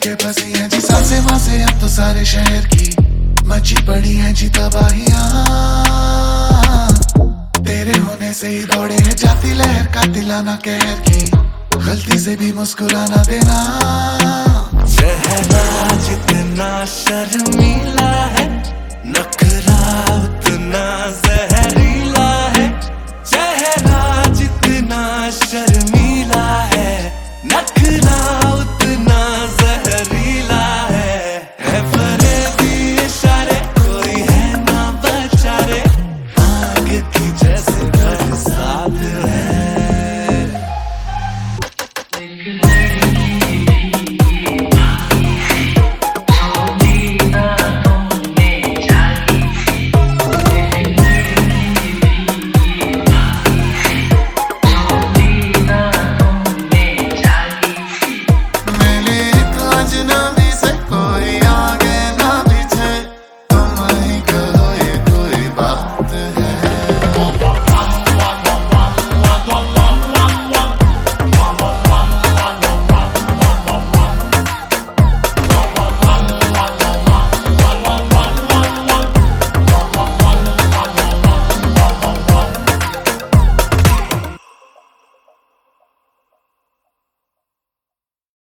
के फंसी है जी सांसे मासे अब तो सारे शहर की, मची पड़ी है जी तबाहियां। तेरे होने से ही दौड़े है जाती लहर का दिलाना कहर की, गलती से भी मुस्कुराना देना। शहनाज जितना शर्म